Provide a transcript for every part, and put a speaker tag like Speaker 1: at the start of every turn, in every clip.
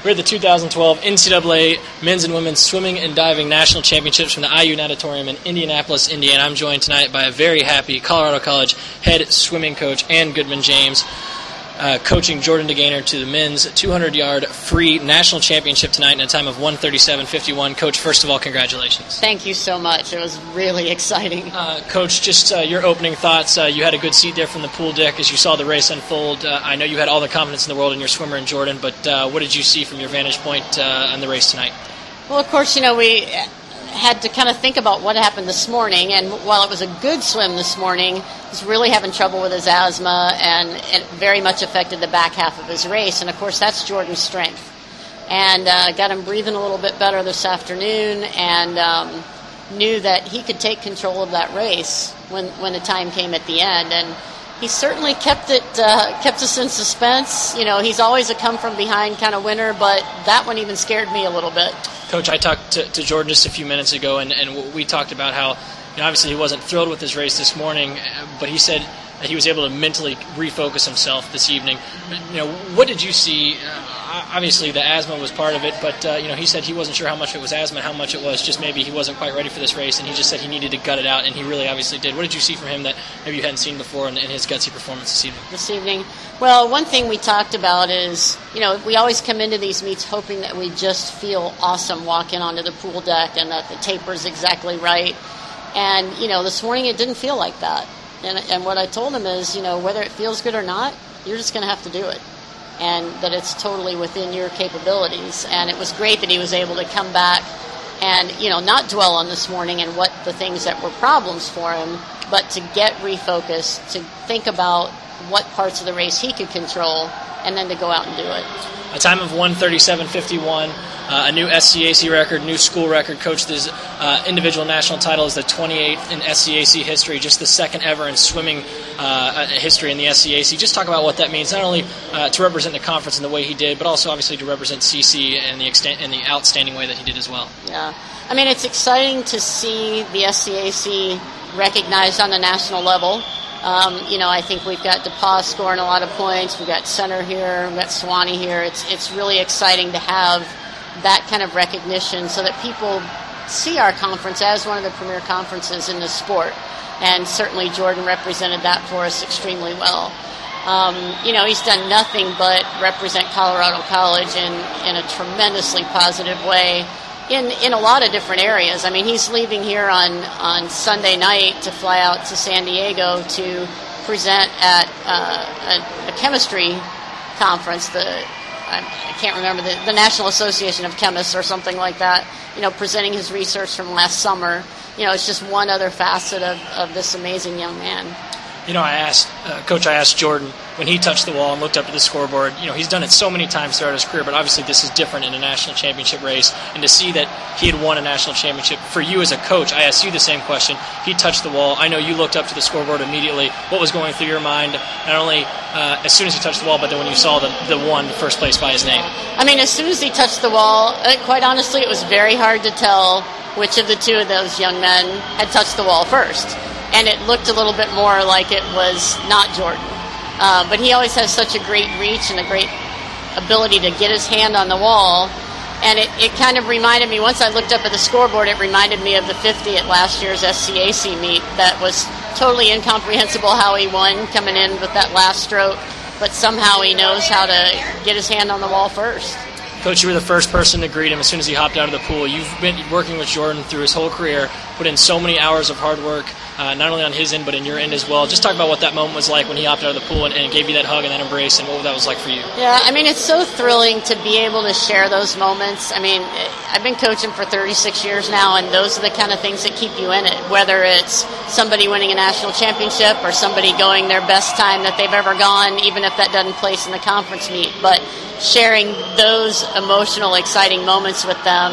Speaker 1: We're at the 2012 NCAA Men's and Women's Swimming and Diving National Championships from the IU Natatorium in Indianapolis, Indiana. I'm joined tonight by a very happy Colorado College head swimming coach, Ann Goodman-James, coaching Jordan DeGaynor to the men's 200-yard free national championship tonight in a time of 1:37.51. Coach, first of all, congratulations.
Speaker 2: Thank you so much. It was really exciting.
Speaker 1: Coach, just your opening thoughts. You had a good seat there from the pool deck as you saw the race unfold. I know you had all the confidence in the world in your swimmer in Jordan, but what did you see from your vantage point on the race tonight?
Speaker 2: Well, of course, we had to kind of think about what happened this morning, and while it was a good swim this morning, he's really having trouble with his asthma, and it very much affected the back half of his race, and of course that's Jordan's strength. And got him breathing a little bit better this afternoon, and knew that he could take control of that race when the time came at the end, and he certainly kept us in suspense. He's always a come from behind kind of winner, but that one even scared me a little bit.
Speaker 1: Coach, I talked to Jordan just a few minutes ago, and we talked about how, obviously he wasn't thrilled with his race this morning, but he said that he was able to mentally refocus himself this evening. What did you see? Obviously the asthma was part of it, but he said he wasn't sure how much it was asthma, how much it was just maybe he wasn't quite ready for this race, and he just said he needed to gut it out, and he really obviously did. What did you see from him that maybe you hadn't seen before in his gutsy performance this evening?
Speaker 2: Well, one thing we talked about is, we always come into these meets hoping that we just feel awesome walking onto the pool deck and that the taper's exactly right. And, this morning it didn't feel like that. And what I told him is, whether it feels good or not, you're just going to have to do it. And that it's totally within your capabilities. And it was great that he was able to come back and, not dwell on this morning and what the things that were problems for him, but to get refocused, to think about what parts of the race he could control, and then to go out and do it.
Speaker 1: A time of 1:37.51, a new SCAC record, new school record. Coach, this individual national title is the 28th in SCAC history, just the second ever in swimming history in the SCAC. Just talk about what that means, not only to represent the conference in the way he did, but also obviously to represent CC in the outstanding way that he did as well.
Speaker 2: Yeah, it's exciting to see the SCAC recognized on the national level. I think we've got DePauw scoring a lot of points. We've got Center here. We've got Sewanee here. It's really exciting to have that kind of recognition so that people see our conference as one of the premier conferences in the sport. And certainly Jordan represented that for us extremely well. He's done nothing but represent Colorado College in a tremendously positive way in a lot of different areas. He's leaving here on Sunday night to fly out to San Diego to present at a chemistry conference, I can't remember, the National Association of Chemists or something like that, presenting his research from last summer. It's just one other facet of this amazing young man.
Speaker 1: I asked Jordan when he touched the wall and looked up at the scoreboard, he's done it so many times throughout his career, but obviously this is different in a national championship race, and to see that he had won a national championship, for you as a coach, I asked you the same question. He touched the wall. I know you looked up to the scoreboard immediately. What was going through your mind, not only as soon as he touched the wall, but then when you saw the first place by his name?
Speaker 2: As soon as he touched the wall, quite honestly, it was very hard to tell which of the two of those young men had touched the wall first. And it looked a little bit more like it was not Jordan. But he always has such a great reach and a great ability to get his hand on the wall. And it kind of reminded me, once I looked up at the scoreboard, it reminded me of the 50 at last year's SCAC meet. That was totally incomprehensible how he won coming in with that last stroke. But somehow he knows how to get his hand on the wall first.
Speaker 1: Coach, you were the first person to greet him as soon as he hopped out of the pool. You've been working with Jordan through his whole career, put in so many hours of hard work, not only on his end but in your end as well. Just talk about what that moment was like when he hopped out of the pool and gave you that hug and that embrace, and what that was like for you.
Speaker 2: Yeah, it's so thrilling to be able to share those moments. I've been coaching for 36 years now, and those are the kind of things that keep you in it, whether it's somebody winning a national championship or somebody going their best time that they've ever gone, even if that doesn't place in the conference meet. But sharing those emotional, exciting moments with them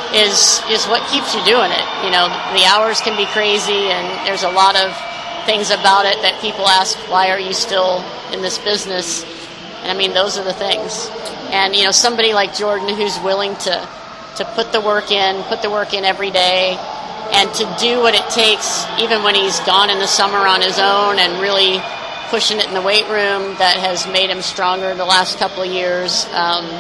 Speaker 2: is what keeps you doing it. The hours can be crazy, and there's a lot of things about it that people ask, why are you still in this business? And those are the things. And somebody like Jordan who's willing to put the work in every day, and to do what it takes even when he's gone in the summer on his own and really pushing it in the weight room, that has made him stronger the last couple of years.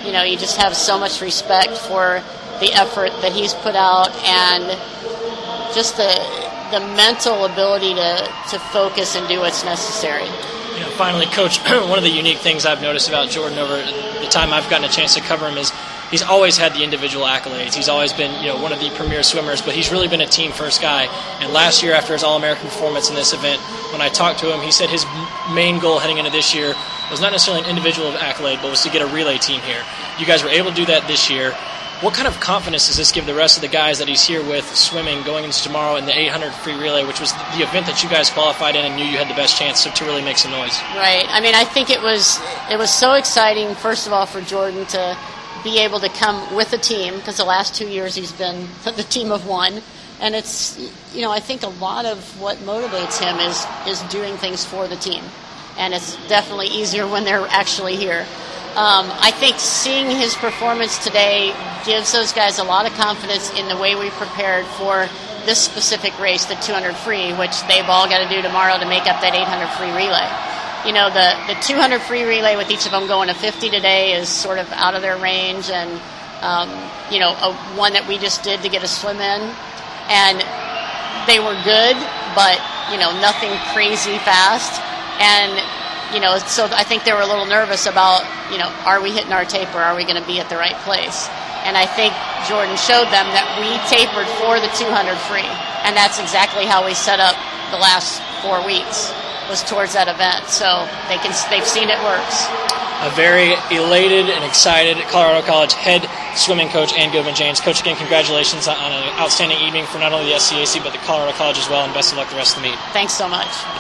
Speaker 2: you just have so much respect for the effort that he's put out and just the mental ability to focus and do what's necessary.
Speaker 1: Finally, Coach, one of the unique things I've noticed about Jordan over the time I've gotten a chance to cover him is he's always had the individual accolades. He's always been, one of the premier swimmers, but he's really been a team-first guy. And last year, after his All-American performance in this event, when I talked to him, he said his main goal heading into this year was not necessarily an individual accolade, but was to get a relay team here. You guys were able to do that this year. What kind of confidence does this give the rest of the guys that he's here with swimming going into tomorrow in the 800 free relay, which was the event that you guys qualified in and knew you had the best chance to really make some noise?
Speaker 2: Right. I mean, I think it was so exciting, first of all, for Jordan to be able to come with a team, because the last 2 years he's been the team of one. And it's, I think a lot of what motivates him is doing things for the team. And it's definitely easier when they're actually here. I think seeing his performance today gives those guys a lot of confidence in the way we prepared for this specific race, the 200 free, which they've all got to do tomorrow to make up that 800 free relay. The 200 free relay with each of them going to 50 today is sort of out of their range, and one that we just did to get a swim in, and they were good, but nothing crazy fast. And so I think they were a little nervous about, are we hitting our taper? Are we going to be at the right place? And I think Jordan showed them that we tapered for the 200 free. And that's exactly how we set up the last 4 weeks, was towards that event. So they've seen it works.
Speaker 1: A very elated and excited Colorado College head swimming coach, Ann Goodwin-Janes. Coach, again, congratulations on an outstanding evening for not only the SCAC, but the Colorado College as well, and best of luck the rest of the meet.
Speaker 2: Thanks so much.